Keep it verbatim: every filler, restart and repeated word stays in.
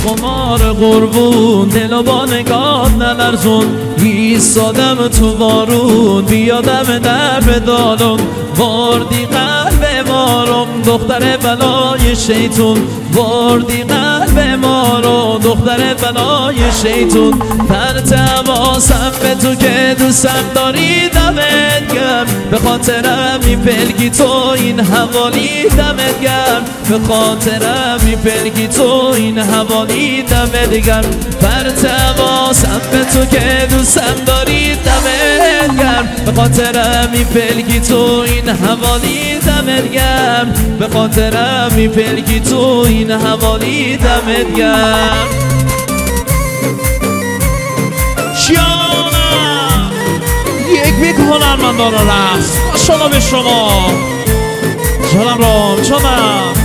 عشق و مار قربون دل با نگاه نلرزون ایستادم تو بارون بیادم در بدالم وردی قلب مارم دختر بلای شیطون وردی قلب مارو دختر بلای شیطون پرت حواسم به تو که دوستم داری دمت گرم به خاطرم میپلگی تو این حوالی دمت گرم به خاطرم میپلگی تو این حوالی دمت گرم پرت حواسم به تو که دوستم داری دمت گرم به خاطرم میپلگی تو این حوالی دمت گرم به خاطرم میپلگی تو این حوالی دمت گرم شیانم یک بیک هنرمندان رقص ماشاءالله به شما جانم رام جانم